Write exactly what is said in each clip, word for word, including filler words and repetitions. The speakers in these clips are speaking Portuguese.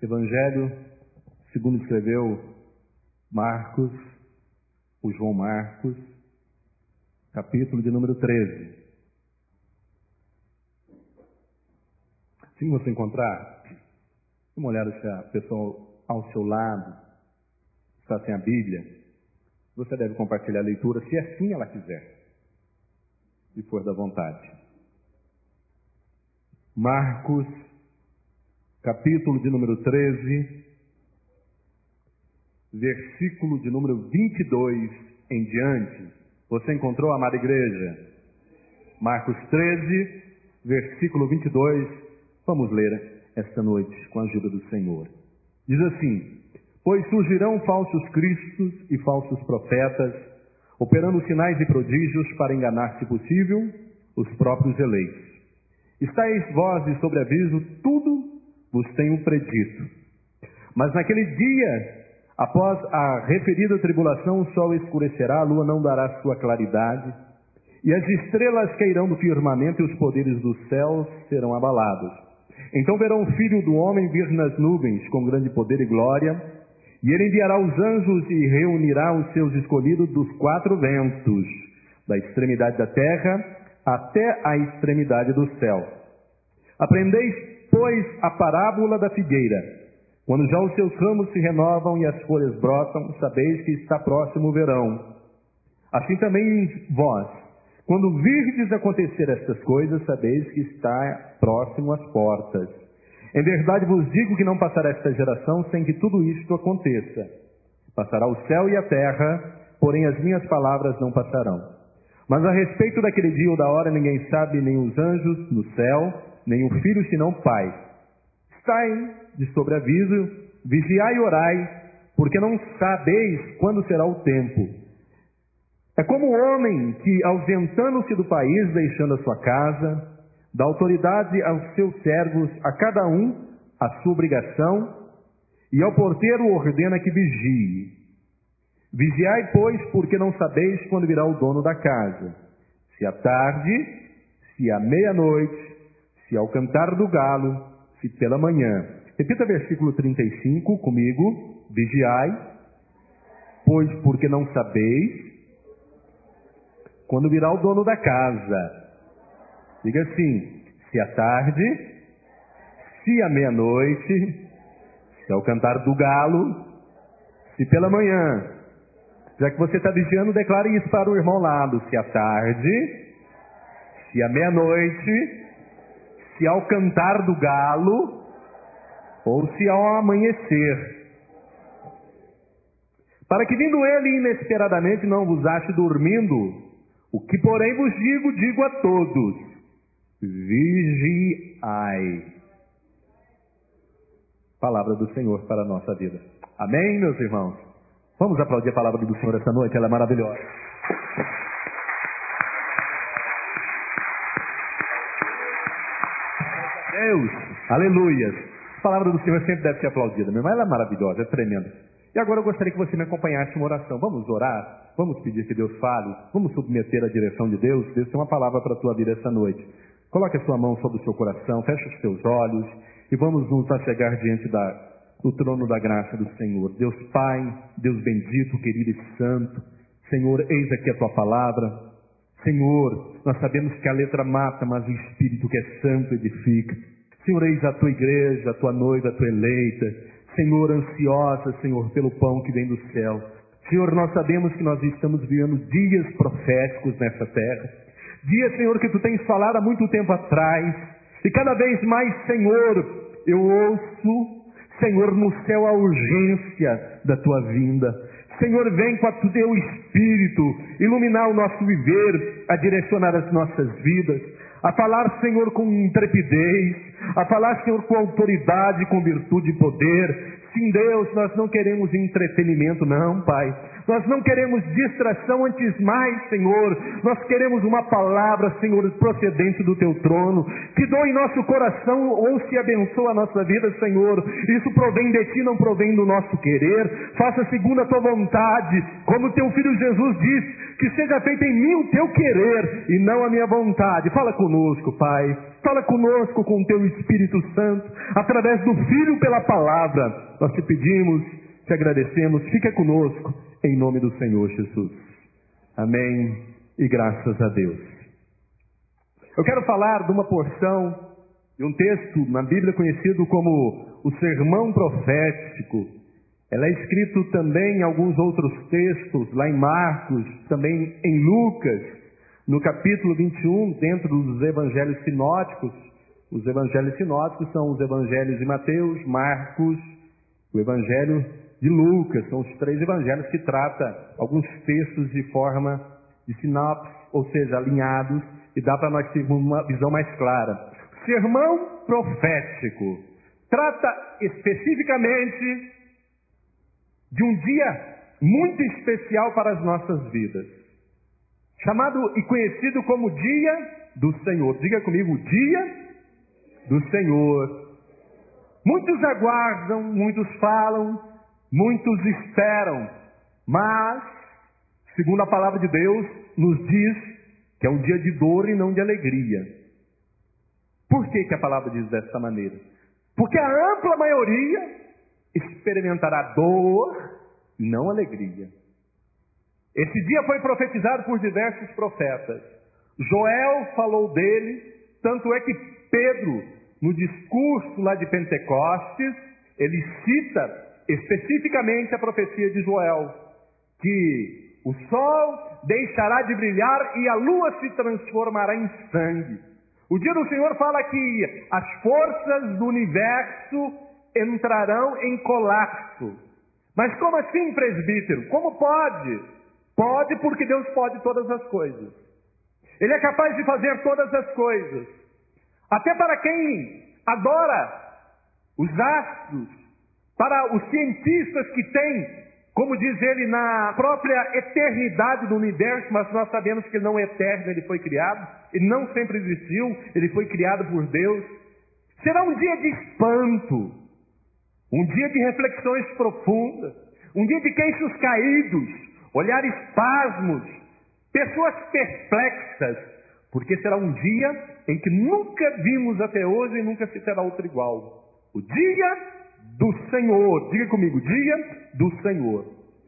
Evangelho segundo escreveu Marcos, o João Marcos, capítulo de número treze. Se você encontrar, dê uma olhada se a pessoa ao seu lado está sem a Bíblia, você deve compartilhar a leitura, se assim ela quiser, se for da vontade. Marcos, capítulo de número treze, versículo de número vinte e dois em diante. Você encontrou, amada igreja? Marcos treze, versículo vinte e dois. Vamos ler esta noite com a ajuda do Senhor. Diz assim: pois surgirão falsos cristos e falsos profetas, operando sinais e prodígios para enganar, se possível, os próprios eleitos. Estais vós de sobreaviso, tudo vos tenho predito. Mas naquele dia, após a referida tribulação, o sol escurecerá, a lua não dará sua claridade, e as estrelas cairão do firmamento, e os poderes dos céus serão abalados. Então verão o Filho do Homem vir nas nuvens com grande poder e glória, e ele enviará os anjos e reunirá os seus escolhidos dos quatro ventos, da extremidade da terra até a extremidade do céu. Aprendeis, pois, a parábola da figueira. Quando já os seus ramos se renovam e as folhas brotam, sabeis que está próximo o verão. Assim também vós, quando virdes acontecer estas coisas, sabeis que está próximo às portas. Em verdade vos digo que não passará esta geração sem que tudo isto aconteça. Passará o céu e a terra, porém as minhas palavras não passarão. Mas a respeito daquele dia ou da hora, ninguém sabe, nem os anjos no céu, nem o Filho, senão o Pai. Estai de sobreaviso, vigiai e orai, porque não sabeis quando será o tempo. É como o homem que, ausentando-se do país, deixando a sua casa, dá autoridade aos seus servos, a cada um a sua obrigação, e ao porteiro ordena que vigie. Vigiai, pois, porque não sabeis quando virá o dono da casa, se à tarde, se à meia-noite, se ao cantar do galo, se pela manhã. Repita versículo trinta e cinco comigo. Vigiai, pois porque não sabeis quando virá o dono da casa. Diga assim: se à tarde, se à meia-noite, se ao cantar do galo, se pela manhã. Já que você está vigiando, declare isso para o irmão ao lado. Se à tarde, se à meia-noite, se ao cantar do galo, ou se ao amanhecer. Para que vindo ele inesperadamente não vos ache dormindo, o que porém vos digo, digo a todos: vigiai. Palavra do Senhor para a nossa vida. Amém, meus irmãos? Vamos aplaudir a palavra do Senhor essa noite, ela é maravilhosa. Deus, aleluias. A palavra do Senhor sempre deve ser aplaudida, mas ela é maravilhosa, é tremenda. E agora eu gostaria que você me acompanhasse em uma oração. Vamos orar? Vamos pedir que Deus fale? Vamos submeter a direção de Deus? Deus tem uma palavra para a tua vida essa noite. Coloque a sua mão sobre o seu coração, feche os teus olhos e vamos nos achegar diante da, do trono da graça do Senhor. Deus Pai, Deus bendito, querido e santo, Senhor, eis aqui a tua palavra. Senhor, nós sabemos que a letra mata, mas o Espírito que é santo edifica. Senhor, eis a tua igreja, a tua noiva, a tua eleita. Senhor, ansiosa, Senhor, pelo pão que vem do céu. Senhor, nós sabemos que nós estamos vivendo dias proféticos nessa terra. Dias, Senhor, que tu tens falado há muito tempo atrás. E cada vez mais, Senhor, eu ouço, Senhor, no céu a urgência da tua vinda. Senhor, vem com o teu Espírito iluminar o nosso viver, a direcionar as nossas vidas, a falar, Senhor, com intrepidez, a falar, Senhor, com autoridade, com virtude e poder. Sim, Deus, nós não queremos entretenimento, não, Pai. Nós não queremos distração, antes mais, Senhor, nós queremos uma palavra, Senhor, procedente do Teu trono, que doe em nosso coração ou se abençoa a nossa vida, Senhor. Isso provém de Ti, não provém do nosso querer. Faça segundo a Tua vontade, como Teu Filho Jesus disse, que seja feito em mim o Teu querer e não a minha vontade. Fala conosco, Pai. Fala conosco com o Teu Espírito Santo, através do Filho pela palavra. Nós Te pedimos, Te agradecemos, fica conosco. Em nome do Senhor Jesus. Amém e graças a Deus. Eu quero falar de uma porção, de um texto na Bíblia conhecido como o Sermão Profético. Ela é escrito também em alguns outros textos, lá em Marcos, também em Lucas, no capítulo vinte e um, dentro dos evangelhos sinóticos. Os evangelhos sinóticos são os evangelhos de Mateus, Marcos, o evangelho de Lucas. São os três evangelhos que tratam alguns textos de forma de sinopse, ou seja, alinhados, e dá para nós termos uma visão mais clara. O sermão profético trata especificamente de um dia muito especial para as nossas vidas, chamado e conhecido como Dia do Senhor. Diga comigo, Dia do Senhor. Muitos aguardam, muitos falam, muitos esperam, mas, segundo a palavra de Deus, nos diz que é um dia de dor e não de alegria. Por que que a palavra diz dessa maneira? Porque a ampla maioria experimentará dor e não alegria. Esse dia foi profetizado por diversos profetas. Joel falou dele, tanto é que Pedro, no discurso lá de Pentecostes, ele cita especificamente a profecia de Joel, que o sol deixará de brilhar e a lua se transformará em sangue. O dia do Senhor fala que as forças do universo entrarão em colapso. Mas como assim, presbítero? Como pode? Pode porque Deus pode todas as coisas. Ele é capaz de fazer todas as coisas. Até para quem adora os astros, para os cientistas que têm, como diz ele, na própria eternidade do universo, mas nós sabemos que ele não é eterno, ele foi criado, ele não sempre existiu, ele foi criado por Deus. Será um dia de espanto, um dia de reflexões profundas, um dia de queixos caídos, olhares pasmos, pessoas perplexas, porque será um dia em que nunca vimos até hoje e nunca se terá outro igual. O dia do Senhor. Diga comigo, dia do Senhor.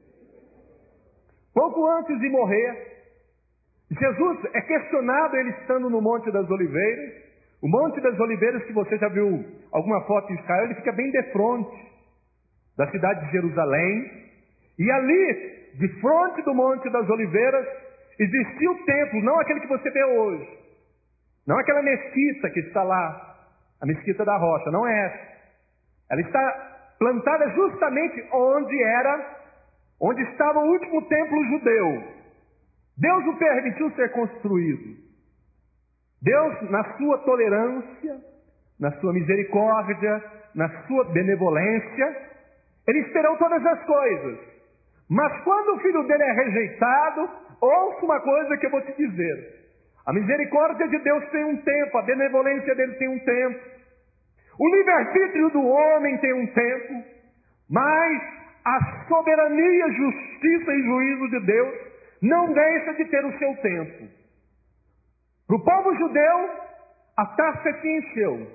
Pouco antes de morrer, Jesus é questionado, ele estando no Monte das Oliveiras. O Monte das Oliveiras, que você já viu alguma foto em Israel, ele fica bem de frente da cidade de Jerusalém. E ali, de frente do Monte das Oliveiras, existia o templo, não aquele que você vê hoje. Não aquela mesquita que está lá, a mesquita da rocha, não é essa. Ela está plantada justamente onde era, onde estava o último templo judeu. Deus o permitiu ser construído. Deus, na sua tolerância, na sua misericórdia, na sua benevolência, Ele esperou todas as coisas. Mas quando o filho dele é rejeitado, ouça uma coisa que eu vou te dizer. A misericórdia de Deus tem um tempo, a benevolência dele tem um tempo. O livre-arbítrio do homem tem um tempo, mas a soberania, justiça e juízo de Deus não deixa de ter o seu tempo. Para o povo judeu, a taça se encheu.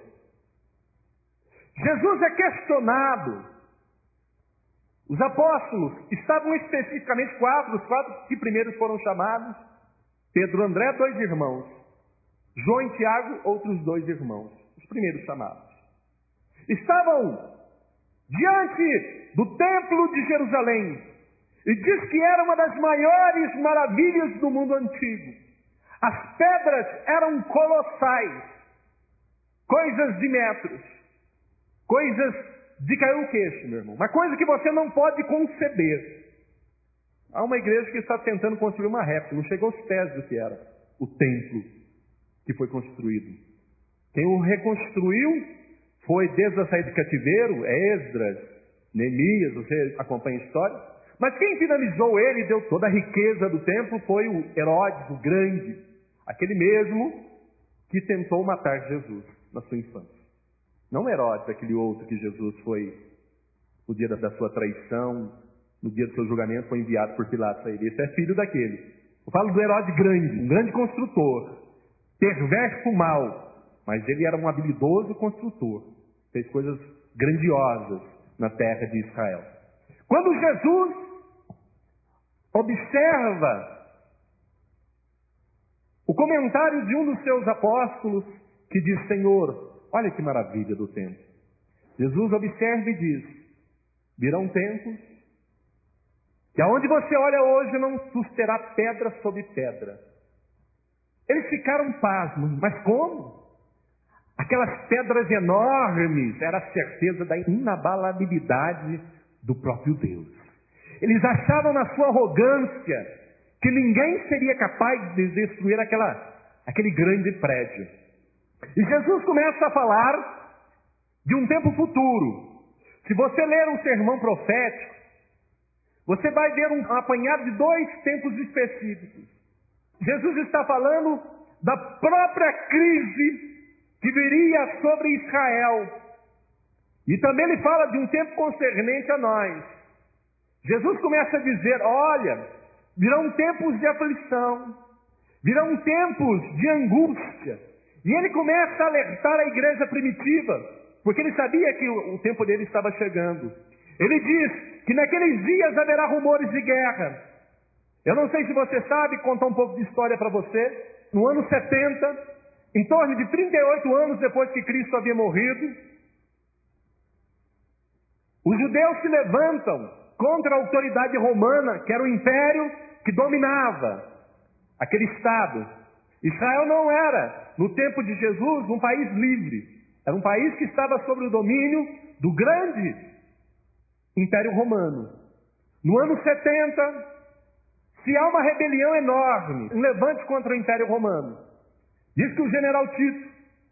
Jesus é questionado. Os apóstolos estavam especificamente quatro, os quatro que primeiros foram chamados: Pedro, André, dois irmãos; João e Tiago, outros dois irmãos, os primeiros chamados. Estavam diante do templo de Jerusalém, e diz que era uma das maiores maravilhas do mundo antigo. As pedras eram colossais, coisas de metros, coisas de cair o queixo, meu irmão, uma coisa que você não pode conceber. Há uma igreja que está tentando construir uma réplica, não chegou aos pés do que era o templo que foi construído. Quem o reconstruiu foi, desde a saída de cativeiro, é Esdras, Neemias, você acompanha a história, Mas quem finalizou ele e deu toda a riqueza do templo foi o Herodes, o Grande, aquele mesmo que tentou matar Jesus na sua infância. Não Herodes, aquele outro que Jesus foi, no dia da sua traição, no dia do seu julgamento, foi enviado por Pilatos a ele. Esse é filho daquele. Eu falo do Herodes Grande, um grande construtor, perverso mal, mas ele era um habilidoso construtor. Fez coisas grandiosas na terra de Israel. Quando Jesus observa o comentário de um dos seus apóstolos que diz: Senhor, olha que maravilha do templo. Jesus observa e diz: virão tempos que aonde você olha hoje não susterá pedra sobre pedra. Eles ficaram pasmos, mas como? Aquelas pedras enormes era a certeza da inabalabilidade do próprio Deus. Eles achavam na sua arrogância que ninguém seria capaz de destruir aquela, aquele grande prédio. E Jesus começa a falar de um tempo futuro. Se você ler um sermão profético, você vai ver um apanhado de dois tempos específicos. Jesus está falando da própria crise que viria sobre Israel. E também ele fala de um tempo concernente a nós. Jesus começa a dizer: olha, virão tempos de aflição, virão tempos de angústia. E ele começa a alertar a igreja primitiva, porque ele sabia que o, o tempo dele estava chegando. Ele diz que naqueles dias haverá rumores de guerra. Eu não sei se você sabe, contar um pouco de história para você. No ano setenta, em torno de trinta e oito anos depois que Cristo havia morrido, os judeus se levantam contra a autoridade romana, que era o império que dominava aquele estado. Israel não era, no tempo de Jesus, um país livre. Era um país que estava sob o domínio do grande Império Romano. No ano setenta, se há uma rebelião enorme, um levante contra o Império Romano. Diz que o general Tito,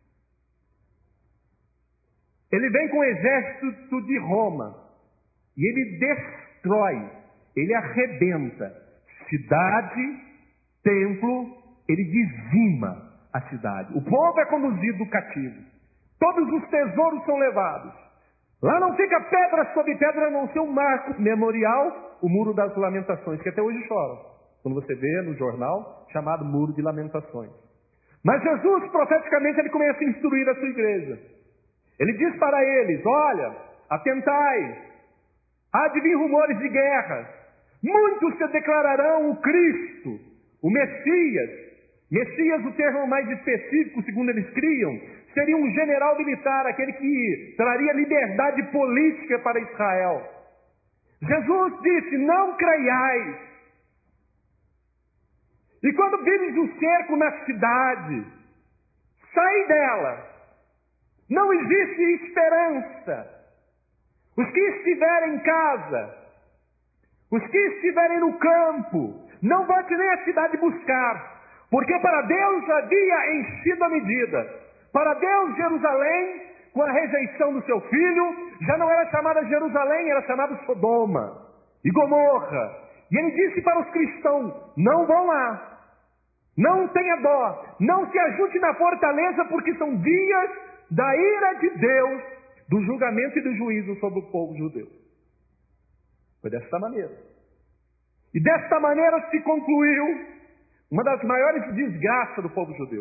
ele vem com o exército de Roma e ele destrói, ele arrebenta cidade, templo, ele dizima a cidade. O povo é conduzido cativo. Todos os tesouros são levados. Lá não fica pedra sobre pedra, a não ser um marco memorial, o Muro das Lamentações, que até hoje chora. Quando você vê no jornal, chamado Muro de Lamentações. Mas Jesus, profeticamente, ele começa a instruir a sua igreja. Ele diz para eles: olha, atentai, há de vir rumores de guerra. Muitos se declararão o Cristo, o Messias. Messias, o termo mais específico, segundo eles criam, seria um general militar, aquele que traria liberdade política para Israel. Jesus disse: não creiais. E quando vires o cerco na cidade, sai dela. Não existe esperança. Os que estiverem em casa, os que estiverem no campo, não volte nem a cidade buscar, porque para Deus havia enchido a medida. Para Deus, Jerusalém, com a rejeição do seu filho, já não era chamada Jerusalém, era chamada Sodoma e Gomorra. E ele disse para os cristãos: não vão lá, não tenha dó, não se ajude na fortaleza, porque são dias da ira de Deus, do julgamento e do juízo sobre o povo judeu. Foi desta maneira. E desta maneira se concluiu uma das maiores desgraças do povo judeu.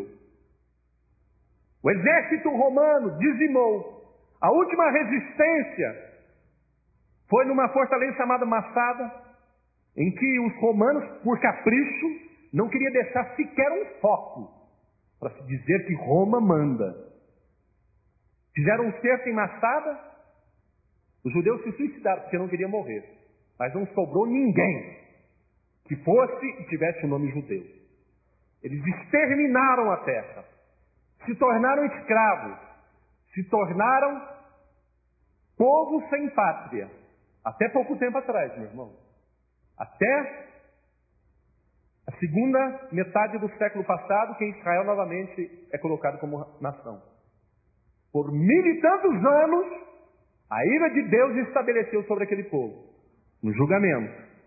O exército romano dizimou. A última resistência foi numa fortaleza chamada Massada, em que os romanos, por capricho, não queriam deixar sequer um foco para se dizer que Roma manda. Fizeram um cerco em Massada, os judeus se suicidaram porque não queriam morrer. Mas não sobrou ninguém que fosse e tivesse o nome judeu. Eles exterminaram a terra. Se tornaram escravos. Se tornaram povo sem pátria. Até pouco tempo atrás, meu irmão. Até a segunda metade do século passado, que Israel novamente é colocado como nação. Por mil e tantos anos, a ira de Deus estabeleceu sobre aquele povo um julgamento.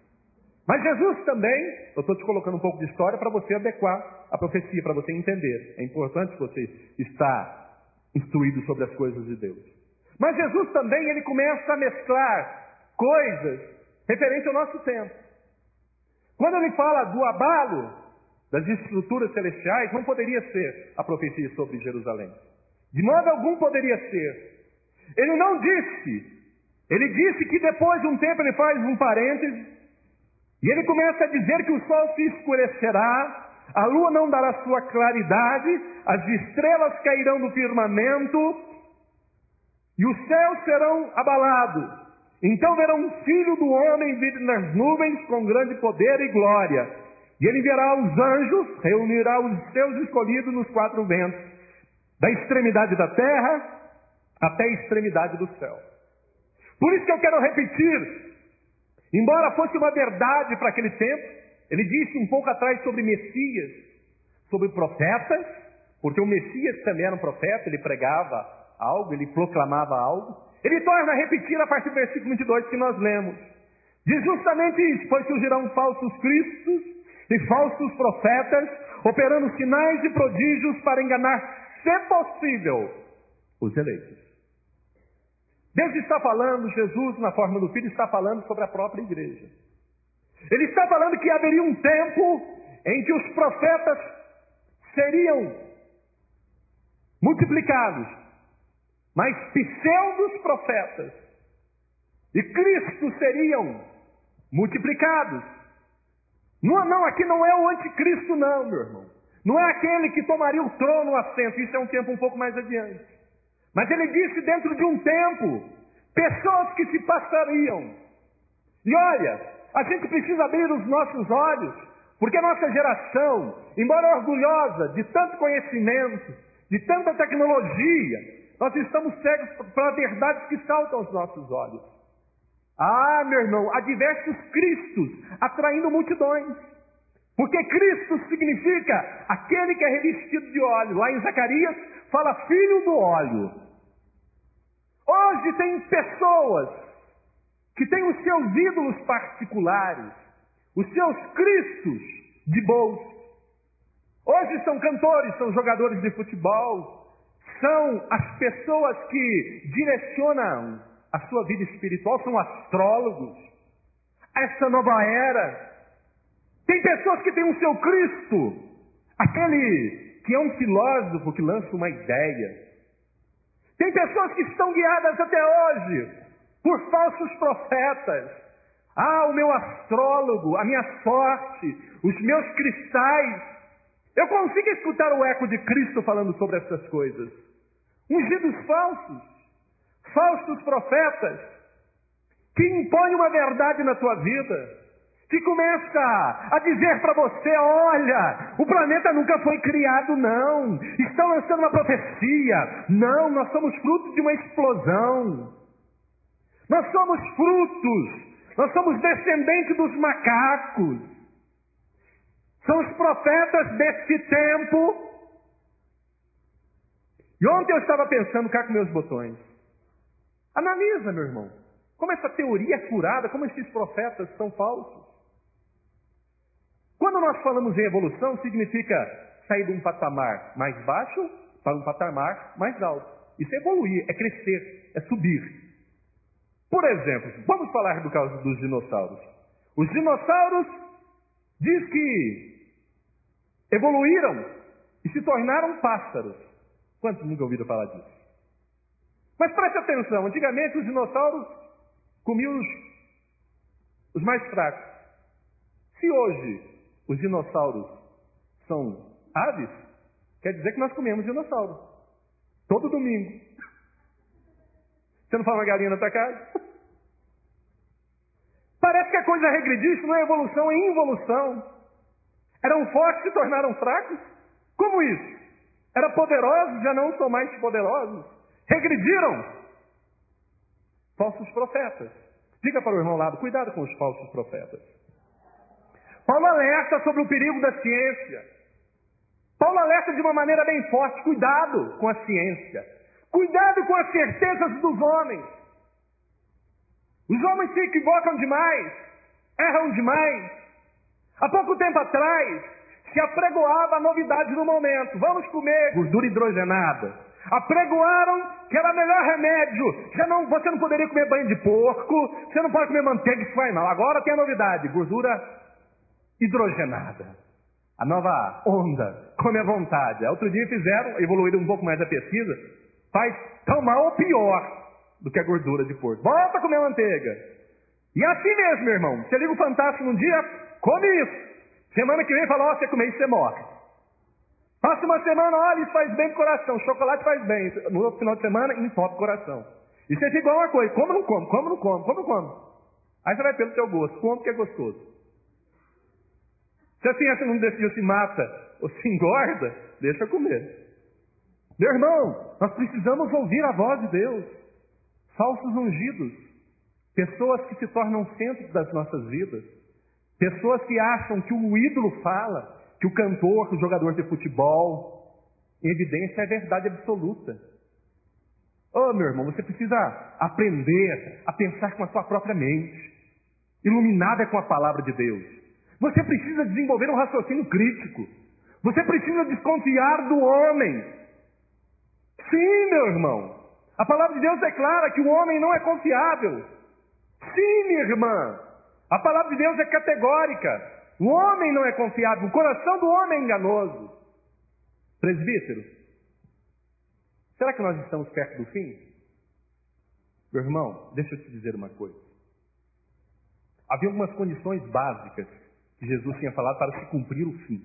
Mas Jesus também, eu estou te colocando um pouco de história para você adequar a profecia, para você entender. É importante você estar instruído sobre as coisas de Deus. Mas Jesus também, ele começa a mesclar coisas referentes ao nosso tempo. Quando ele fala do abalo das estruturas celestiais, não poderia ser a profecia sobre Jerusalém. De modo algum poderia ser. Ele não disse, ele disse que depois de um tempo ele faz um parêntese, e ele começa a dizer que o sol se escurecerá, a lua não dará sua claridade, as estrelas cairão do firmamento, e os céus serão abalados. Então verão o Filho do Homem vir nas nuvens com grande poder e glória. E ele enviará os anjos, reunirá os seus escolhidos nos quatro ventos, da extremidade da terra até a extremidade do céu. Por isso que eu quero repetir, embora fosse uma verdade para aquele tempo, ele disse um pouco atrás sobre Messias, sobre profetas, porque o Messias também era um profeta, ele pregava algo, ele proclamava algo. Ele torna a repetir a partir do versículo vinte e dois que nós lemos. Diz justamente isso, pois surgirão falsos cristos e falsos profetas, operando sinais e prodígios para enganar, se possível, os eleitos. Deus está falando, Jesus, na forma do Filho, está falando sobre a própria igreja. Ele está falando que haveria um tempo em que os profetas seriam multiplicados, mas pseudos profetas e Cristo seriam multiplicados. Não, não, aqui não é o anticristo não, meu irmão. Não é aquele que tomaria o trono, o assento. Isso é um tempo um pouco mais adiante. Mas ele disse dentro de um tempo, pessoas que se passariam. E olha, a gente precisa abrir os nossos olhos, porque a nossa geração, embora orgulhosa de tanto conhecimento, de tanta tecnologia, nós estamos cegos para verdades que saltam aos nossos olhos. Ah, meu irmão, há diversos Cristos atraindo multidões. Porque Cristo significa aquele que é revestido de óleo. Lá em Zacarias fala filho do óleo. Hoje tem pessoas que têm os seus ídolos particulares, os seus Cristos de bolso. Hoje são cantores, são jogadores de futebol, são as pessoas que direcionam a sua vida espiritual, são astrólogos. Essa nova era. Tem pessoas que têm o seu Cristo, aquele que é um filósofo que lança uma ideia. Tem pessoas que estão guiadas até hoje por falsos profetas. Ah, o meu astrólogo, a minha sorte, os meus cristais. Eu consigo escutar o eco de Cristo falando sobre essas coisas. Ungidos falsos, falsos profetas, que impõem uma verdade na tua vida, que começa a dizer para você, olha, o planeta nunca foi criado não, estão lançando uma profecia, não, nós somos frutos de uma explosão, nós somos frutos, nós somos descendentes dos macacos, são os profetas desse tempo. E ontem eu estava pensando cá com meus botões, analisa, meu irmão, como essa teoria é furada, como esses profetas são falsos. Quando nós falamos em evolução, significa sair de um patamar mais baixo para um patamar mais alto. Isso é evoluir, é crescer, é subir. Por exemplo, vamos falar do caso dos dinossauros. Os dinossauros diz que evoluíram e se tornaram pássaros. Quantos nunca ouviram falar disso? Mas preste atenção, antigamente os dinossauros comiam os, os mais fracos. Se hoje os dinossauros são aves, quer dizer que nós comemos dinossauro. Todo domingo. Você não faz uma galinha na tua casa? Parece que a coisa regrediu, isso não é evolução, é involução. Eram fortes e se tornaram fracos? Como isso? Eram poderosos, já não são mais poderosos. Regrediram. Falsos profetas. Diga para o irmão ao lado, cuidado com os falsos profetas. Paulo alerta sobre o perigo da ciência. Paulo alerta de uma maneira bem forte, cuidado com a ciência. Cuidado com as certezas dos homens. Os homens se equivocam demais, erram demais. Há pouco tempo atrás, se apregoava a novidade do momento. Vamos comer gordura hidrogenada. Apregoaram que era o melhor remédio. Já não, você não poderia comer banho de porco, você não pode comer manteiga, isso vai mal. Agora tem a novidade, gordura hidrogenada. A nova onda, come à vontade. Outro dia fizeram, evoluíram um pouco mais a pesquisa, faz tão mal ou pior do que a gordura de porco. Volta a comer manteiga. E assim mesmo, meu irmão. Você liga o Fantástico num dia, come isso. Semana que vem fala, ó, oh, você comer isso, você morre. Passa uma semana, olha, isso faz bem pro coração. Chocolate faz bem. No outro final de semana, entope o coração. E você fica igual uma coisa, come ou não come, come ou não come, come ou não come. Aí você vai pelo seu gosto, come porque é gostoso. Se assim você não decidiu se mata ou se engorda, deixa comer. Meu irmão, nós precisamos ouvir a voz de Deus. Falsos ungidos. Pessoas que se tornam centro das nossas vidas. Pessoas que acham que o ídolo fala, que o cantor, que o jogador de futebol, em evidência é verdade absoluta. Oh, meu irmão, você precisa aprender a pensar com a sua própria mente, iluminada com a palavra de Deus. Você precisa desenvolver um raciocínio crítico. Você precisa desconfiar do homem. Sim, meu irmão. A palavra de Deus declara que o homem não é confiável. Sim, minha irmã. A palavra de Deus é categórica. O homem não é confiável. O coração do homem é enganoso. Presbítero, será que nós estamos perto do fim? Meu irmão, deixa eu te dizer uma coisa. Havia algumas condições básicas que Jesus tinha falado para se cumprir o fim.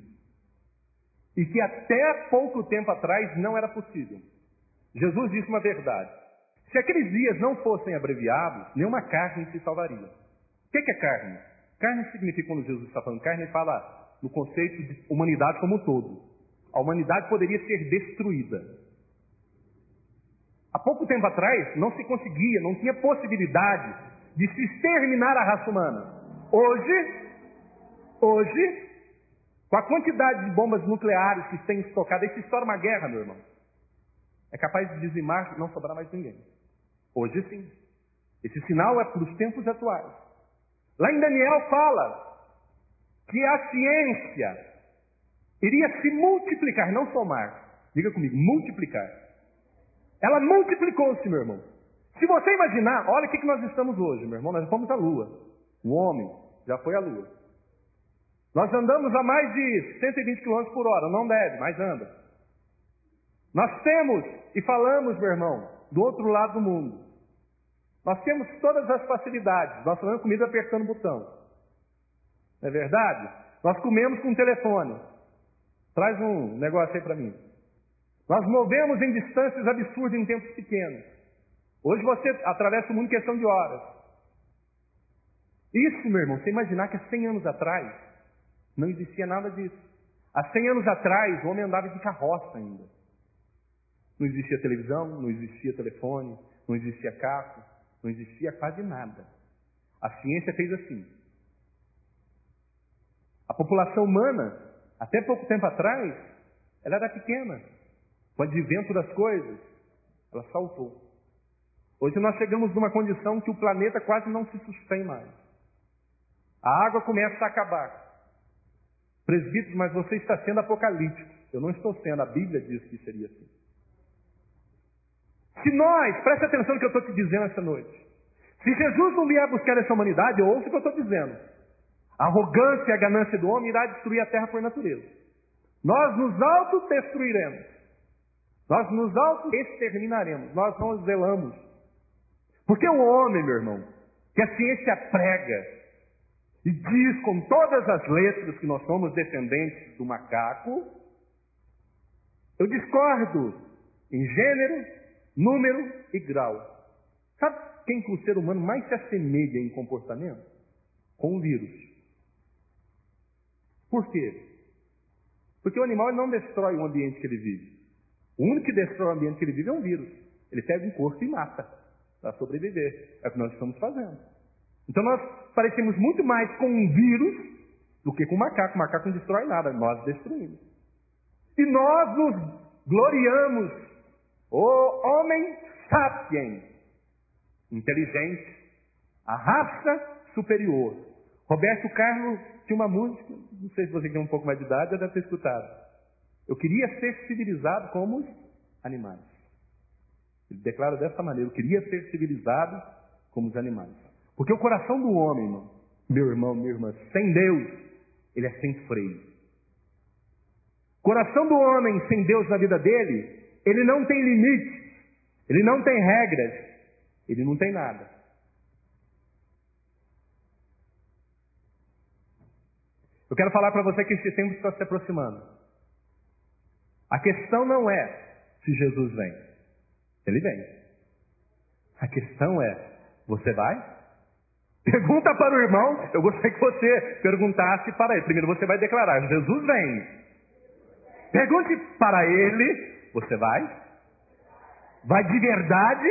E que até pouco tempo atrás não era possível. Jesus disse uma verdade. Se aqueles dias não fossem abreviados, nenhuma carne se salvaria. O que é carne? Carne significa, quando Jesus está falando carne, ele fala no conceito de humanidade como um todo. A humanidade poderia ser destruída. Há pouco tempo atrás, não se conseguia, não tinha possibilidade de se exterminar a raça humana. Hoje, hoje, com a quantidade de bombas nucleares que têm estocado, aí se estoura uma guerra, meu irmão, é capaz de dizimar e não sobrar mais ninguém. Hoje sim. Esse sinal é para os tempos atuais. Lá em Daniel fala que a ciência iria se multiplicar, não somar. Diga comigo, multiplicar. Ela multiplicou-se, meu irmão. Se você imaginar, olha o que nós estamos hoje, meu irmão. Nós fomos à Lua. O homem já foi à Lua. Nós andamos a mais de cento e vinte quilômetros por hora. Não deve, mas anda. Nós temos e falamos, meu irmão, do outro lado do mundo. Nós temos todas as facilidades. Nós falamos comida apertando o botão. Não é verdade? Nós comemos com o telefone. Traz um negócio aí para mim. Nós movemos em distâncias absurdas em tempos pequenos. Hoje você atravessa o mundo em questão de horas. Isso, meu irmão, você imaginar que há cem anos atrás não existia nada disso. Há cem anos atrás o homem andava de carroça ainda. Não existia televisão, não existia telefone, não existia carro, não existia quase nada. A ciência fez assim. A população humana, até pouco tempo atrás, ela era pequena. Com o advento das coisas, ela saltou. Hoje nós chegamos numa condição que o planeta quase não se sustém mais. A água começa a acabar. Presbítero, mas você está sendo apocalíptico. Eu não estou sendo, a Bíblia diz que seria assim. Se nós, preste atenção no que eu estou te dizendo essa noite. Se Jesus não vier buscar essa humanidade, ouça o que eu estou dizendo. A arrogância e a ganância do homem irá destruir a terra por natureza. Nós nos autodestruiremos. Nós nos auto-exterminaremos. Nós não zelamos. Porque o homem, meu irmão, que a ciência prega e diz com todas as letras que nós somos descendentes do macaco, eu discordo em gênero, número e grau. Sabe quem que o ser humano mais se assemelha em comportamento? Com o vírus. Por quê? Porque o animal não destrói o ambiente que ele vive. O único que destrói o ambiente que ele vive é um vírus. Ele pega um corpo e mata para sobreviver. É o que nós estamos fazendo. Então nós parecemos muito mais com um vírus do que com um macaco. O macaco não destrói nada, nós destruímos. E nós nos gloriamos. O homem sapiens, inteligente, a raça superior, Roberto Carlos tinha uma música, não sei se você tem um pouco mais de idade, já deve ter escutado. Eu queria ser civilizado como os animais. Ele declara dessa maneira, eu queria ser civilizado como os animais. Porque o coração do homem, irmão, meu irmão, minha irmã, sem Deus, ele é sem freio. O coração do homem sem Deus na vida dele, ele não tem limites, ele não tem regras, ele não tem nada. Eu quero falar para você que esse tempo está se aproximando. A questão não é se Jesus vem. Ele vem. A questão é, você vai? Pergunta para o irmão, eu gostaria que você perguntasse para ele. Primeiro você vai declarar, Jesus vem. Pergunte para ele, você vai? Vai de verdade?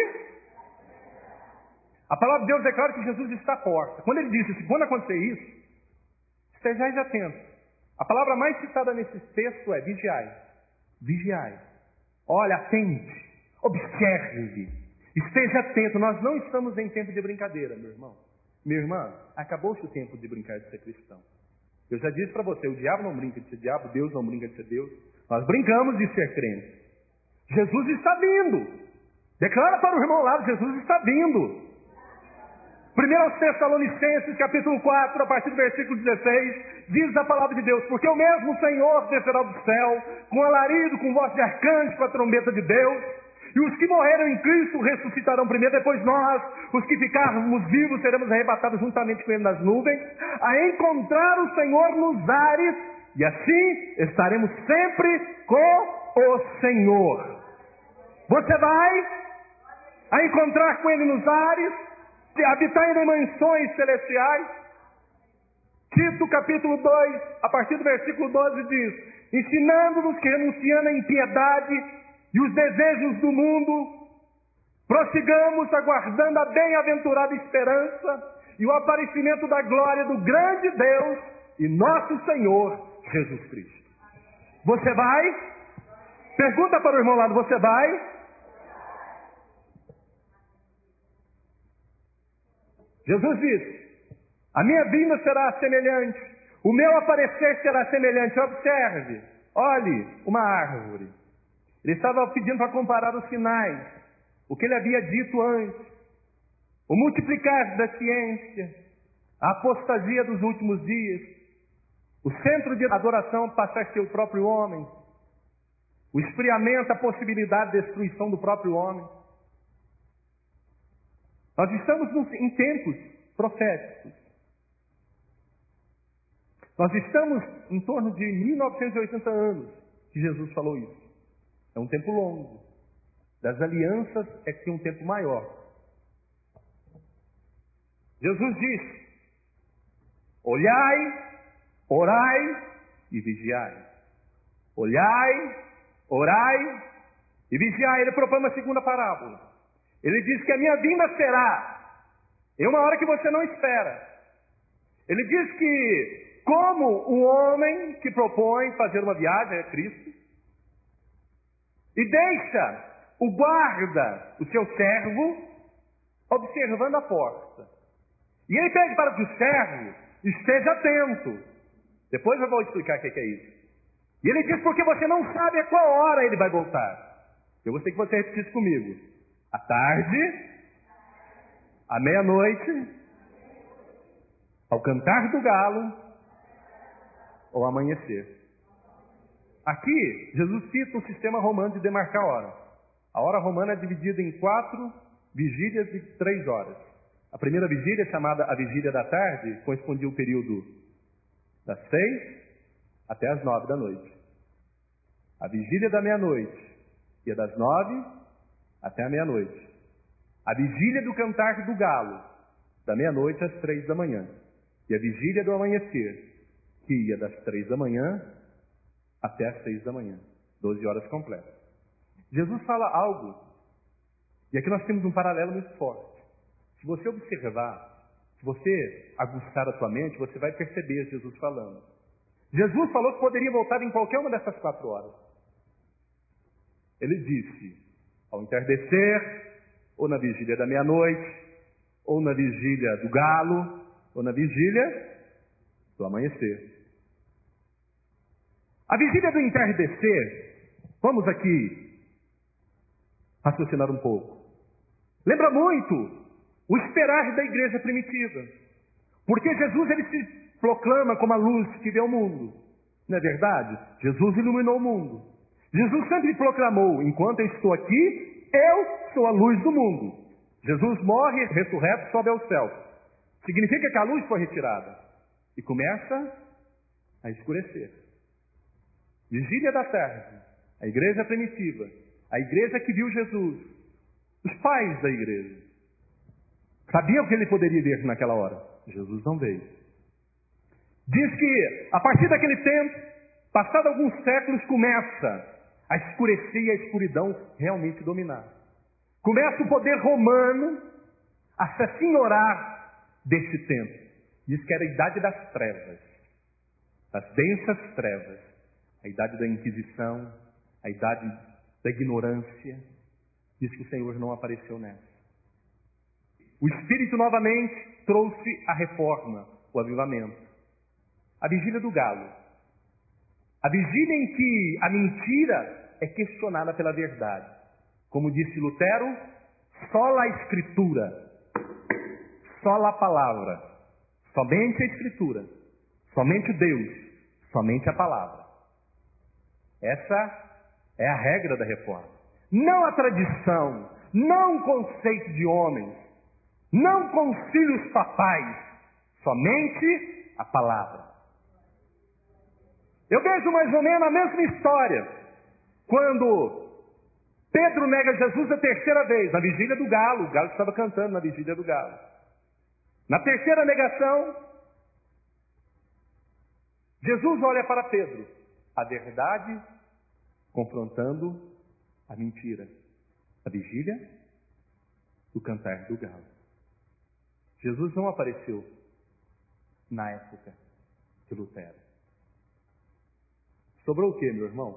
A palavra de Deus declara que Jesus está à porta. Quando ele disse, quando acontecer isso, estejais atentos. A palavra mais citada nesse texto é vigiai. Vigiai. Olha, atente. Observe. Esteja atento. Nós não estamos em tempo de brincadeira, meu irmão. Minha irmã, acabou-se o tempo de brincar de ser cristão. Eu já disse para você, o diabo não brinca de ser diabo, Deus não brinca de ser Deus. Nós brincamos de ser crente. Jesus está vindo. Declara para o irmão lá, Jesus está vindo. Primeiro aos Tessalonicenses, capítulo quatro, a partir do versículo dezesseis, diz a palavra de Deus, porque o mesmo Senhor descerá do céu, com alarido, com voz de arcanjo, com a trombeta de Deus, e os que morreram em Cristo ressuscitarão primeiro, depois nós, os que ficarmos vivos, seremos arrebatados juntamente com Ele nas nuvens, a encontrar o Senhor nos ares, e assim estaremos sempre com o Senhor. Você vai a encontrar com Ele nos ares, habitar em mansões celestiais. Tito capítulo dois, a partir do versículo doze diz, ensinando-nos que renunciando à impiedade e os desejos do mundo, prossigamos aguardando a bem-aventurada esperança e o aparecimento da glória do grande Deus e nosso Senhor Jesus Cristo. Você vai? Pergunta para o irmão lado, você vai? Jesus disse, a minha vinda será semelhante, o meu aparecer será semelhante. Observe, olhe uma árvore. Ele estava pedindo para comparar os sinais, o que ele havia dito antes, o multiplicar da ciência, a apostasia dos últimos dias, o centro de adoração passar a ser o próprio homem, o esfriamento, a possibilidade de destruição do próprio homem. Nós estamos em tempos proféticos. Nós estamos em torno de mil novecentos e oitenta anos que Jesus falou isso. É um tempo longo. Das alianças é que tem um tempo maior. Jesus disse, olhai, orai e vigiai. Olhai, orai e vigiai. Ele propõe uma segunda parábola. Ele diz que a minha vinda será em uma hora que você não espera. Ele diz que, como o homem que propõe fazer uma viagem, é Cristo, e deixa o guarda, o seu servo, observando a porta. E ele pede para que o servo esteja atento. Depois eu vou explicar o que é isso. E ele diz, porque você não sabe a qual hora ele vai voltar. Eu gostaria que você repetisse comigo. À tarde, à meia-noite, ao cantar do galo, ou ao amanhecer. Aqui, Jesus cita o sistema romano de demarcar a hora. A hora romana é dividida em quatro vigílias de três horas. A primeira vigília, chamada a vigília da tarde, correspondia o período das seis até as nove da noite. A vigília da meia-noite ia das nove até a meia-noite. A vigília do cantar do galo, da meia-noite às três da manhã. E a vigília do amanhecer, que ia das três da manhã até as seis da manhã. Doze horas completas. Jesus fala algo, e aqui nós temos um paralelo muito forte. Se você observar, se você aguçar a sua mente, você vai perceber Jesus falando. Jesus falou que poderia voltar em qualquer uma dessas quatro horas. Ele disse, ao entardecer, ou na vigília da meia-noite, ou na vigília do galo, ou na vigília do amanhecer. A vigília do entardecer, vamos aqui raciocinar um pouco. Lembra muito o esperar da igreja primitiva. Porque Jesus ele se proclama como a luz que vê o mundo. Não é verdade? Jesus iluminou o mundo. Jesus sempre proclamou, enquanto eu estou aqui, eu sou a luz do mundo. Jesus morre, ressurreto, sobe ao céu. Significa que a luz foi retirada. E começa a escurecer. Vigília da tarde. A igreja primitiva. A igreja que viu Jesus. Os pais da igreja. Sabiam que ele poderia vir naquela hora. Jesus não veio. Diz que, a partir daquele tempo, passado alguns séculos, começa a escurecer e a escuridão realmente dominar. Começa o poder romano a se assenhorar deste tempo. Diz que era a idade das trevas, das densas trevas, a idade da Inquisição, a idade da ignorância. Diz que o Senhor não apareceu nessa. O Espírito novamente trouxe a reforma, o avivamento. A vigília do galo. A vigília em que a mentira é questionada pela verdade. Como disse Lutero, só a Escritura, só a palavra, somente a Escritura, somente Deus, somente a palavra. Essa é a regra da reforma. Não a tradição, não o conceito de homens, não concílios papais, somente a palavra. Eu vejo mais ou menos a mesma história quando Pedro nega Jesus a terceira vez, na vigília do galo. O galo estava cantando na vigília do galo. Na terceira negação, Jesus olha para Pedro, a verdade confrontando a mentira. A vigília do cantar do galo. Jesus não apareceu na época de Lutero. Sobrou o que, meu irmão?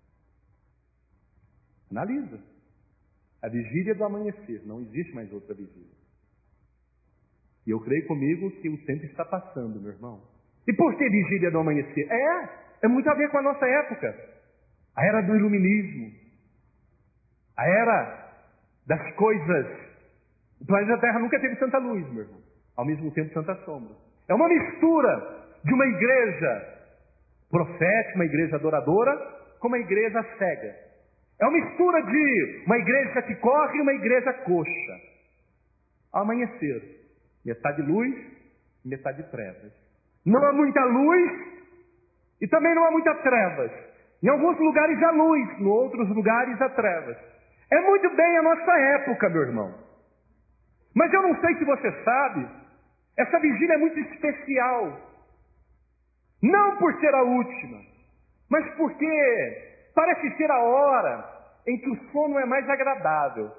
Analisa. A vigília do amanhecer. Não existe mais outra vigília. E eu creio comigo que o tempo está passando, meu irmão. E por que vigília do amanhecer? É, é muito a ver com a nossa época. A era do iluminismo. A era das coisas. O planeta Terra nunca teve tanta luz, meu irmão. Ao mesmo tempo, tanta sombra. É uma mistura de uma igreja profética, uma igreja adoradora, com uma igreja cega. É uma mistura de uma igreja que corre e uma igreja coxa. Ao amanhecer, metade luz, metade trevas. Não há muita luz e também não há muita trevas. Em alguns lugares há luz, em outros lugares há trevas. É muito bem a nossa época, meu irmão. Mas eu não sei se você sabe, essa vigília é muito especial. Não por ser a última, mas porque parece ser a hora em que o sono é mais agradável.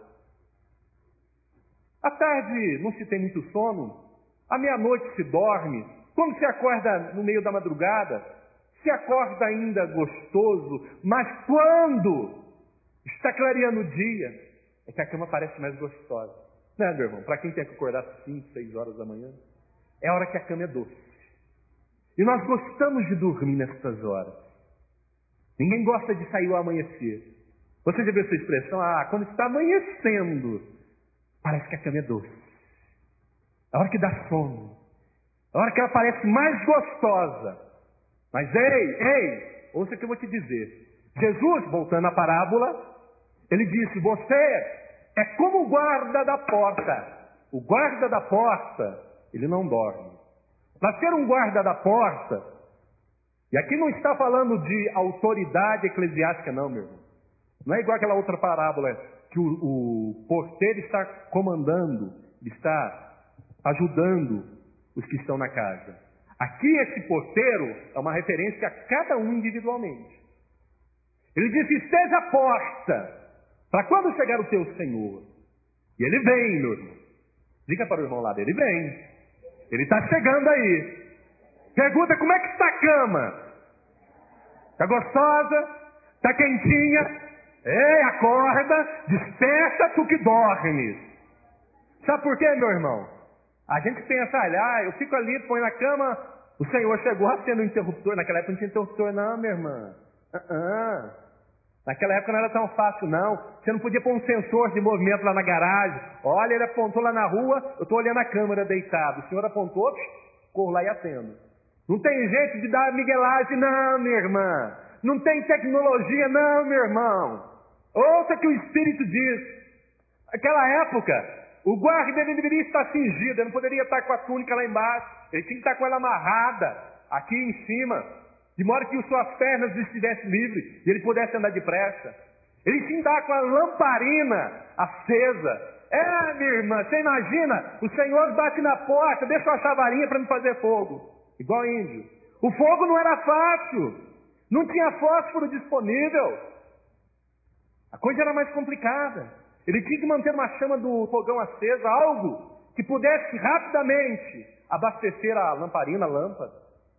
À tarde não se tem muito sono, à meia-noite se dorme, quando se acorda no meio da madrugada, se acorda ainda gostoso, mas quando está clareando o dia, é que a cama parece mais gostosa. Não é, meu irmão? Para quem tem que acordar às cinco, seis horas da manhã, é a hora que a cama é doce. E nós gostamos de dormir nessas horas. Ninguém gosta de sair ao amanhecer. Você já viu essa expressão? Ah, quando está amanhecendo, parece que a cama é doce. A hora que dá sono. A hora que ela parece mais gostosa. Mas ei, ei, ouça o que eu vou te dizer. Jesus, voltando à parábola, ele disse, você é como o guarda da porta. O guarda da porta, ele não dorme. Para ser um guarda da porta, e aqui não está falando de autoridade eclesiástica não, meu irmão. Não é igual aquela outra parábola que o, o porteiro está comandando, está ajudando os que estão na casa. Aqui esse porteiro é uma referência a cada um individualmente. Ele diz, esteja à porta, para quando chegar o teu Senhor. E ele vem, meu irmão. Diga para o irmão lá dele, ele vem. Ele está chegando aí. Pergunta, como é que está a cama? Está gostosa? Está quentinha? Ei, acorda, desperta tu que dormes. Sabe por quê, meu irmão? A gente pensa, ah, eu fico ali, põe na cama, O Senhor chegou a ser no interruptor. Naquela época não tinha interruptor não, minha irmã. Uh-uh. Naquela época não era tão fácil não. Você não podia pôr um sensor de movimento lá na garagem. Olha, ele apontou lá na rua, eu estou olhando a câmera deitado. O senhor apontou, corro lá e atendo. Não tem jeito de dar miguelagem não, minha irmã. Não tem tecnologia não, meu irmão. Ouça o que o Espírito diz. Naquela época, o guarda ele deveria estar cingido, ele não poderia estar com a túnica lá embaixo. Ele tinha que estar com ela amarrada aqui em cima, de modo que as suas pernas estivessem livres e ele pudesse andar depressa. Ele tinha que estar com a lamparina acesa. É, minha irmã, você imagina? O Senhor bate na porta, deixa uma chavarinha para me fazer fogo. Igual índio. O fogo não era fácil. Não tinha fósforo disponível. A coisa era mais complicada. Ele tinha que manter uma chama do fogão acesa, algo que pudesse rapidamente abastecer a lamparina, a lâmpada.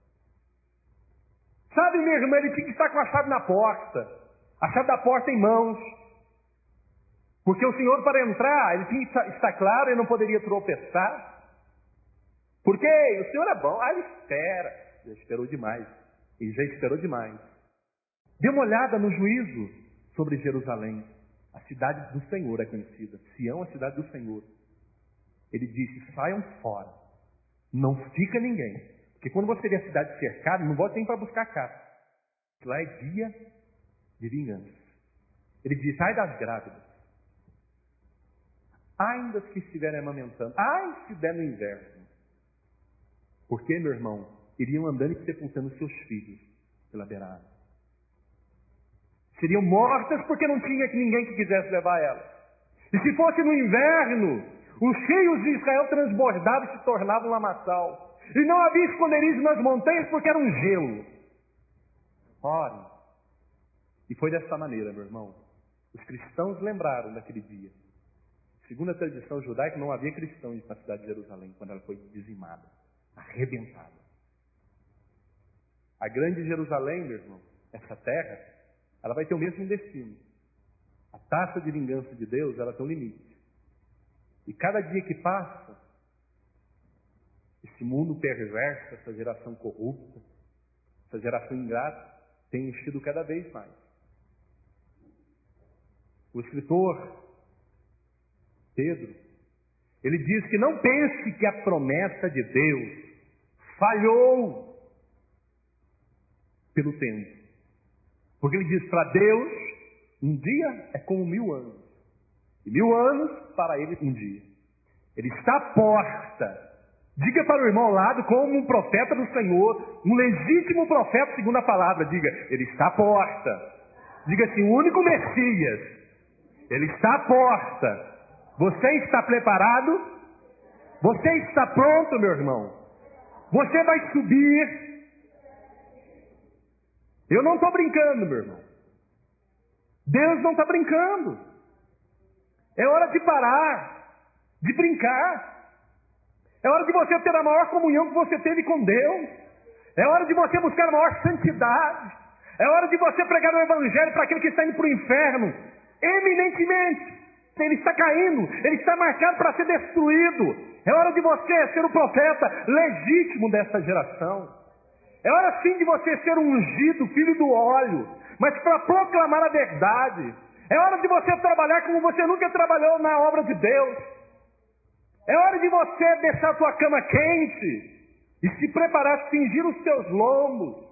Sabe, minha irmã, ele tinha que estar com a chave na porta, a chave da porta em mãos. Porque o Senhor, para entrar, ele tinha que estar claro, ele não poderia tropeçar. Porque o Senhor é bom. Ah, ele espera. Já esperou demais. Ele já esperou demais. Dê uma olhada no juízo sobre Jerusalém. A cidade do Senhor é conhecida. Sião, a cidade do Senhor. Ele disse, saiam fora. Não fica ninguém. Porque quando você vê a cidade cercada, não volte nem para buscar caça. Lá é dia de vingança. Ele disse, ai das grávidas. Ai das que estiverem amamentando. Ai se der no inverno. Porque, meu irmão, iriam andando e sepultando seus filhos pela beirada. Seriam mortas porque não tinha ninguém que quisesse levar elas. E se fosse no inverno, os rios de Israel transbordavam e se tornavam um lamaçal. E não havia esconderijo nas montanhas porque era um gelo. Ore. E foi dessa maneira, meu irmão. Os cristãos lembraram daquele dia. Segundo a tradição judaica, não havia cristãos na cidade de Jerusalém quando ela foi dizimada, arrebentada. A grande Jerusalém, meu irmão, essa terra, ela vai ter o mesmo destino. A taxa de vingança de Deus, ela tem um limite. E cada dia que passa, esse mundo perverso, essa geração corrupta, essa geração ingrata, tem enchido cada vez mais. O escritor Pedro, ele diz que não pense que a promessa de Deus falhou pelo tempo. Porque ele diz, para Deus, um dia é como mil anos. E mil anos, para ele, um dia. Ele está à porta. Diga para o irmão ao lado, como um profeta do Senhor, um legítimo profeta segundo a palavra. Diga, ele está à porta. Diga assim, o único Messias. Ele está à porta. Você está preparado? Você está pronto, meu irmão? Você vai subir. Eu não estou brincando, meu irmão. Deus não está brincando. É hora de parar, de brincar. É hora de você ter a maior comunhão que você teve com Deus. É hora de você buscar a maior santidade. É hora de você pregar o Evangelho para aquele que está indo para o inferno. Eminentemente. Ele está caindo, ele está marcado para ser destruído. É hora de você ser o profeta legítimo dessa geração. É hora sim de você ser um ungido, filho do óleo, mas para proclamar a verdade. É hora de você trabalhar como você nunca trabalhou na obra de Deus. É hora de você deixar a tua cama quente e se preparar, cingir os teus lombos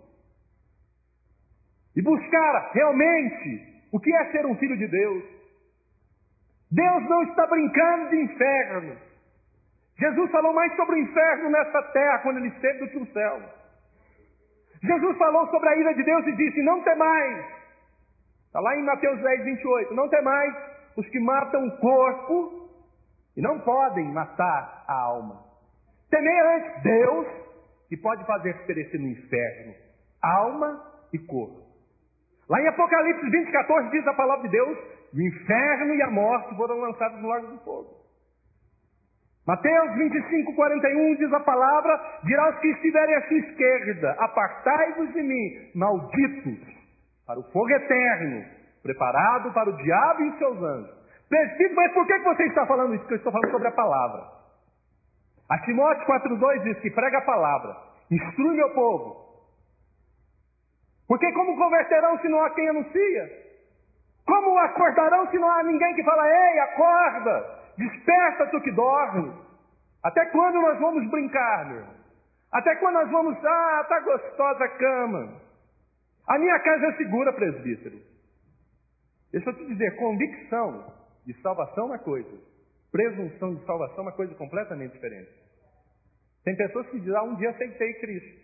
e buscar realmente o que é ser um filho de Deus. Deus não está brincando de inferno. Jesus falou mais sobre o inferno nessa terra quando ele esteve do que o céu. Jesus falou sobre a ira de Deus e disse, não temais. Está lá em Mateus dez, vinte e oito. Não temais os que matam o corpo e não podem matar a alma. Temei antes Deus, que pode fazer perecer no inferno alma e corpo. Lá em Apocalipse vinte, quatorze diz a palavra de Deus, o inferno e a morte foram lançados no lago do fogo. Mateus vinte e cinco, quarenta e um diz a palavra, dirá aos que estiverem à sua esquerda, apartai-vos de mim, malditos, para o fogo eterno, preparado para o diabo e os seus anjos. Presbítero, mas por que você está falando isso? Porque eu estou falando sobre a palavra. A Timóteo quatro, dois diz que prega a palavra, Instrui meu povo. Porque como converterão se não há quem anuncia? Como acordarão se não há ninguém que fala, ei, acorda, desperta tu que dorme. Até quando nós vamos brincar, meu irmão? Até quando nós vamos, ah, tá gostosa a cama. A minha casa é segura, presbítero. Deixa eu te dizer, convicção de salvação é uma coisa. Presunção de salvação é uma coisa completamente diferente. Tem pessoas que dizem, ah, um dia aceitei Cristo.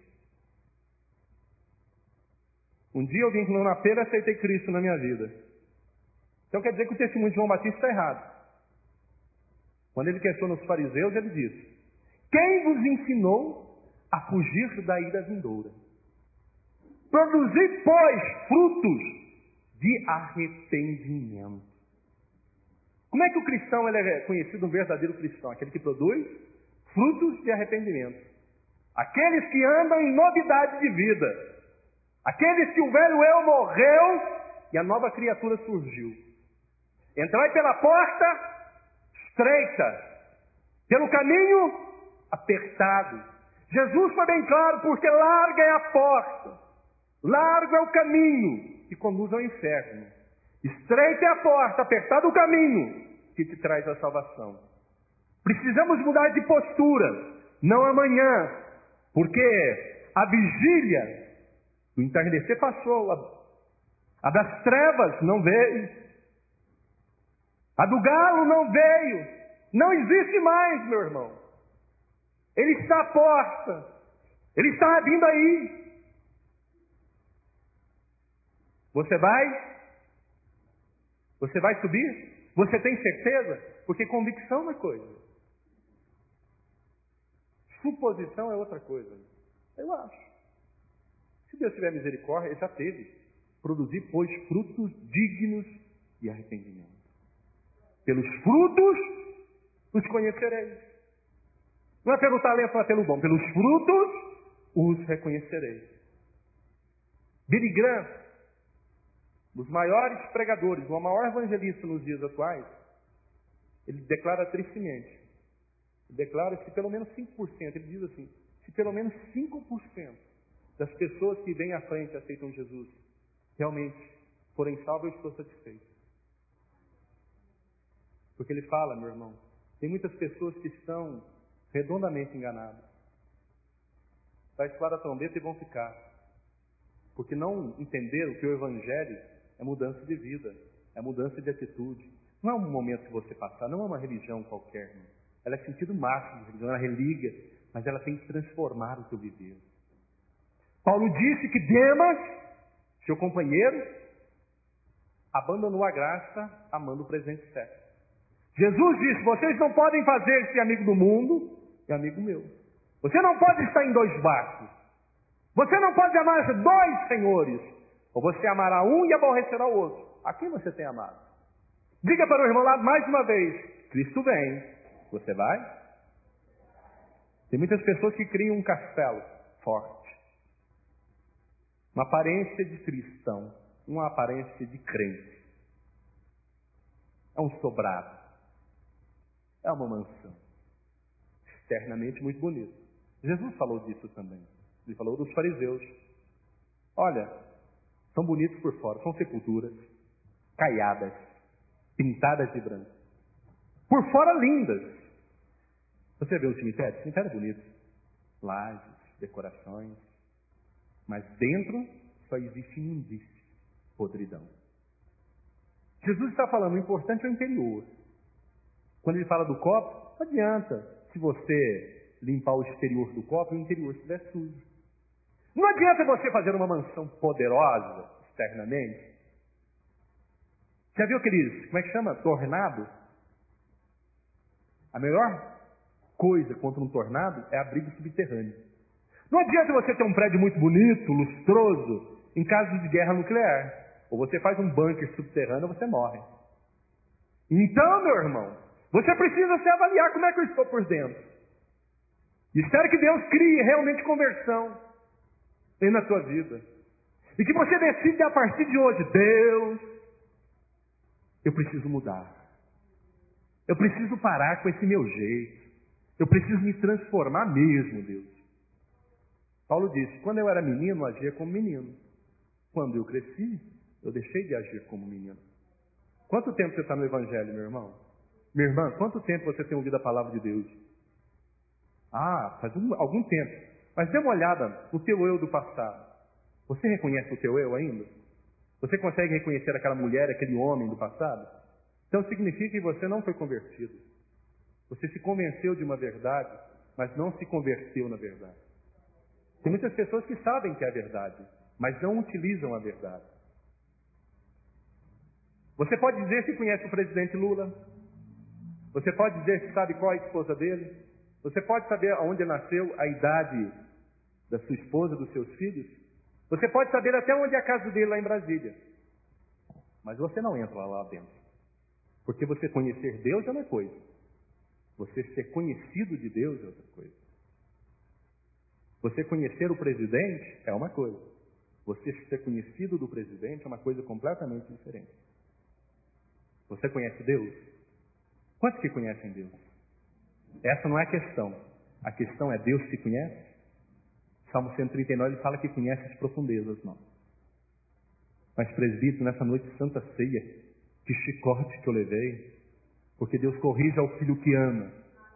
Um dia eu vim na pera e aceitei Cristo na minha vida. Então quer dizer que o testemunho de João Batista está errado. Quando ele questiona os fariseus, ele diz, quem vos ensinou a fugir da ira vindoura? Produzir, pois, frutos de arrependimento. Como é que o cristão ele é conhecido um verdadeiro cristão? Aquele que produz frutos de arrependimento. Aqueles que andam em novidade de vida. Aqueles que o velho eu morreu e a nova criatura surgiu. Entrai pela porta estreita, pelo caminho apertado. Jesus foi bem claro, porque larga é a porta, largo é o caminho que conduz ao inferno. Estreita é a porta, apertado o caminho que te traz a salvação. Precisamos mudar de postura, não amanhã, porque a vigília do entardecer passou, a, a das trevas não veio, a do galo não veio, não existe mais, meu irmão. Ele está à porta, ele está vindo aí. Você vai? Você vai subir? Você tem certeza? Porque convicção é uma coisa. Suposição é outra coisa. Eu acho. Se Deus tiver misericórdia, Ele já teve. Produzir, pois, frutos dignos de arrependimento. Pelos frutos os conhecereis. Não é pelo talento, não é pelo dom. Pelos frutos os reconhecereis. Billy Graham, dos maiores pregadores, o maior evangelista nos dias atuais, ele declara tristemente, ele declara que pelo menos cinco por cento, ele diz assim, se pelo menos cinco por cento das pessoas que vêm à frente e aceitam Jesus, realmente forem salvas, eu estou satisfeito. Porque ele fala, meu irmão, tem muitas pessoas que estão redondamente enganadas. Vai soar a trombeta e vão ficar. Porque não entenderam que o Evangelho é mudança de vida, é mudança de atitude. Não é um momento que você passar, não é uma religião qualquer. Não. Ela é sentido máximo de religião, ela é relíquia, mas ela tem que transformar o teu viver. Paulo disse que Demas, seu companheiro, abandonou a graça amando o presente século. Jesus disse, vocês não podem fazer-se amigo do mundo e amigo meu. Você não pode estar em dois barcos. Você não pode amar dois senhores. Ou você amará um e aborrecerá o outro. A quem você tem amado? Diga para o irmão lá mais uma vez, Cristo vem. Você vai? Tem muitas pessoas que criam um castelo forte. Uma aparência de cristão. Uma aparência de crente. É um sobrado. É uma mansão. Externamente muito bonito. Jesus falou disso também. Ele falou dos fariseus. Olha, são bonitos por fora, são sepulturas, caiadas, pintadas de branco. Por fora lindas. Você vê o cemitério? O cemitério é bonito. Lajes, decorações. Mas dentro só existe imundície, podridão. Jesus está falando, o importante é o interior. Quando ele fala do copo, não adianta se você limpar o exterior do copo e o interior estiver sujo. Não adianta você fazer uma mansão poderosa externamente. Já viu aqueles, como é que chama? Tornado? A melhor coisa contra um tornado é abrigo subterrâneo. Não adianta você ter um prédio muito bonito, lustroso, em caso de guerra nuclear. Ou você faz um bunker subterrâneo ou você morre. Então, meu irmão, você precisa se avaliar como é que eu estou por dentro. E espero que Deus crie realmente conversão na tua vida. E que você decida a partir de hoje, Deus, eu preciso mudar. Eu preciso parar com esse meu jeito. Eu preciso me transformar mesmo, Deus. Paulo disse, quando eu era menino, agia como menino. Quando eu cresci, eu deixei de agir como menino. Quanto tempo você está no Evangelho, meu irmão? Minha irmã, quanto tempo você tem ouvido a palavra de Deus? Ah, faz um, algum tempo. Mas dê uma olhada no teu eu do passado. Você reconhece o teu eu ainda? Você consegue reconhecer aquela mulher, aquele homem do passado? Então significa que você não foi convertido. Você se convenceu de uma verdade, mas não se converteu na verdade. Tem muitas pessoas que sabem que é a verdade, mas não utilizam a verdade. Você pode dizer que conhece o presidente Lula. Você pode dizer que sabe qual é a esposa dele. Você pode saber onde nasceu, a idade da sua esposa, dos seus filhos. Você pode saber até onde é a casa dele lá em Brasília. Mas você não entra lá dentro. Porque você conhecer Deus é uma coisa. Você ser conhecido de Deus é outra coisa. Você conhecer o presidente é uma coisa. Você ser conhecido do presidente é uma coisa completamente diferente. Você conhece Deus? Quantos que conhecem Deus? Essa não é a questão. A questão é, Deus te conhece? Salmo cento e trinta e nove, ele fala que conhece as profundezas, não. Mas, presbítero, nessa noite de Santa Ceia, que chicote que eu levei, porque Deus corrige ao filho que ama,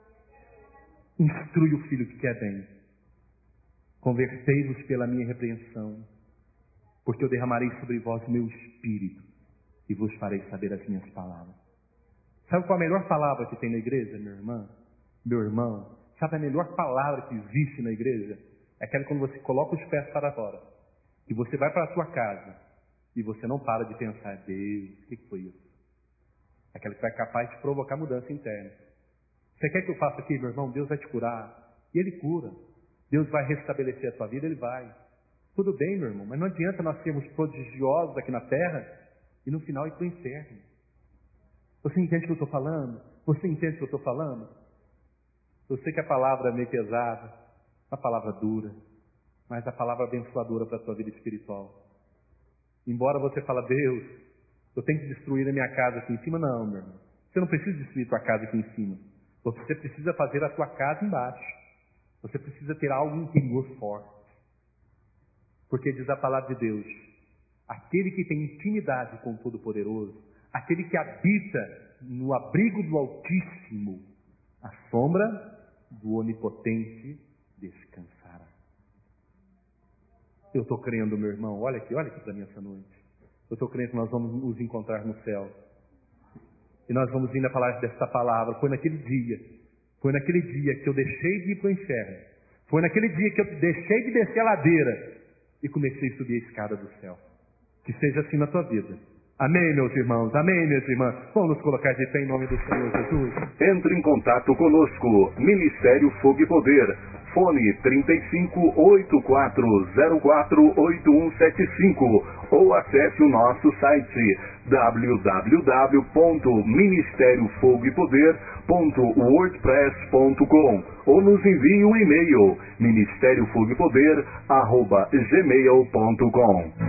instrui o filho que quer bem. Convertei-vos pela minha repreensão, porque eu derramarei sobre vós meu espírito e vos farei saber as minhas palavras. Sabe qual a melhor palavra que tem na igreja, minha irmã? Meu irmão, sabe a melhor palavra que existe na igreja? É aquela quando você coloca os pés para fora, que você vai para a sua casa e você não para de pensar, Deus, o que foi isso? Aquela que vai capaz de provocar mudança interna. Você quer que eu faça aqui, meu irmão? Deus vai te curar. E Ele cura. Deus vai restabelecer a tua vida, Ele vai. Tudo bem, meu irmão, mas não adianta nós sermos prodigiosos aqui na terra e no final ir para o inferno. Você entende o que eu estou falando? Você entende o que eu estou falando? Eu sei que a palavra é meio pesada, uma palavra dura, mas a palavra abençoadora para a tua vida espiritual. Embora você fale, Deus, eu tenho que destruir a minha casa aqui em cima, não, meu irmão. Você não precisa destruir a tua casa aqui em cima. Você precisa fazer a tua casa embaixo. Você precisa ter algo interior forte. Porque diz a palavra de Deus, aquele que tem intimidade com o Todo-Poderoso, aquele que habita no abrigo do Altíssimo, a sombra do Onipotente descansará. Eu estou crendo, meu irmão, olha aqui, olha aqui para mim essa noite. Eu estou crendo que nós vamos nos encontrar no céu. E nós vamos ainda falar desta palavra. Foi naquele dia, foi naquele dia que eu deixei de ir para o inferno. Foi naquele dia que eu deixei de descer a ladeira e comecei a subir a escada do céu. Que seja assim na tua vida. Amém, meus irmãos. Amém, minhas irmãs. Vamos nos colocar de pé em nome do Senhor Jesus. Entre em contato conosco. Ministério Fogo e Poder. Fone trinta e cinco, oitenta e quatro, zero quatro, oito um sete cinco. Ou acesse o nosso site w w w ponto ministério fogo e poder ponto wordpress ponto com ou nos envie um e-mail ministério fogo e poder arroba gmail ponto com.